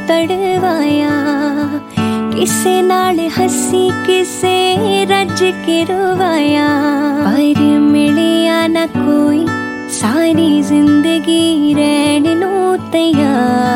तड़वाया, किसे नाल हसी किसे रज के रोवाया, पर मिलिया ना कोई सारी जिंदगी रहने नू तैयार।